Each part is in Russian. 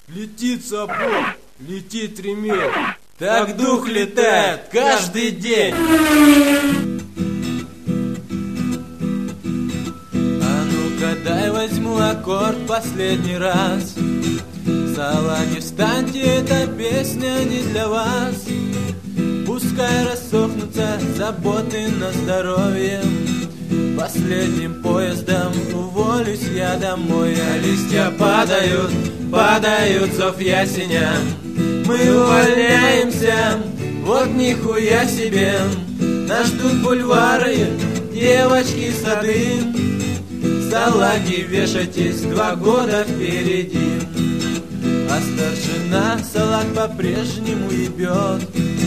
Летит сапог, летит ремень, так дух летает каждый день. А ну-ка дай возьму аккорд последний раз. Салаги, встаньте, эта песня не для вас. Пускай рассохнутся заботы на здоровье. Последним поездом уволюсь я домой. А листья падают, падают, зов ясеня. Мы увольняемся, вот нихуя себе. Нас ждут бульвары, девочки, сады. Салаги, вешайтесь, 2 года впереди. А старшина салаг по-прежнему ебет.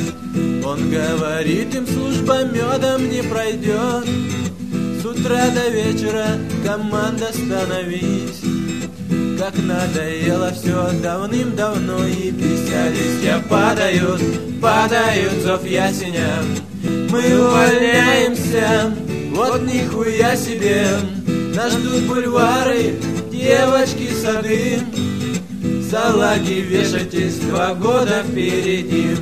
Он говорит, им служба медом не пройдет. С утра до вечера команда становись. Как надоело все давным-давно ебись. А листья падают, падают, зов ясеня. Мы увольняемся, вот нихуя себе. Нас ждут бульвары, девочки, сады. Салаги, вешайтесь, 2 года впереди.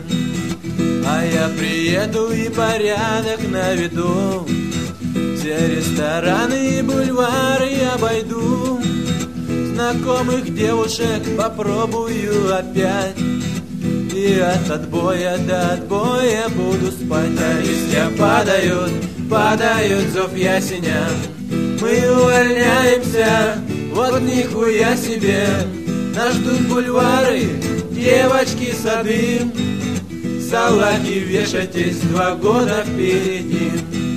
А я приеду и порядок наведу. Все рестораны и бульвары обойду. Знакомых девушек попробую опять. И от отбоя до отбоя буду спать. А листья падают, падают, зов ясеня. Мы увольняемся, вот нихуя себе. Нас ждут бульвары, девочки, сады. Салаги, вешайтесь, 2 года впереди.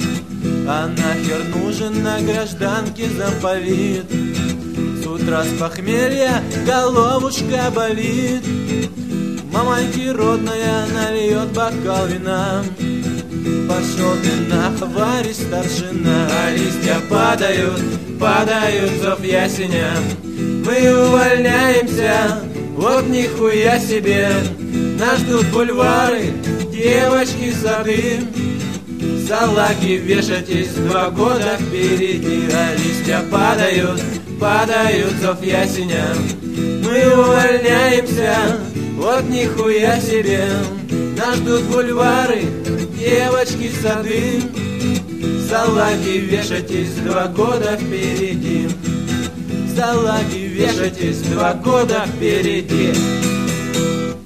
А нахер нужен на гражданке замполит? С утра с похмелья головушка болит. Мамайки родная нальет бокал вина. Пошел ты нахуй, варись, старшина. А листья падают, падают, зов ясеня. Мы увольняемся, вот нихуя себе. Нас ждут бульвары, девочки, сады. Салаги, вешайтесь, 2 года впереди. А листья падают, падают, зов ясеня. Мы увольняемся, вот нихуя себе. Нас ждут бульвары, девочки, сады. Салаги, вешайтесь, 2 года впереди. Салаги, вешайтесь, 2 года впереди.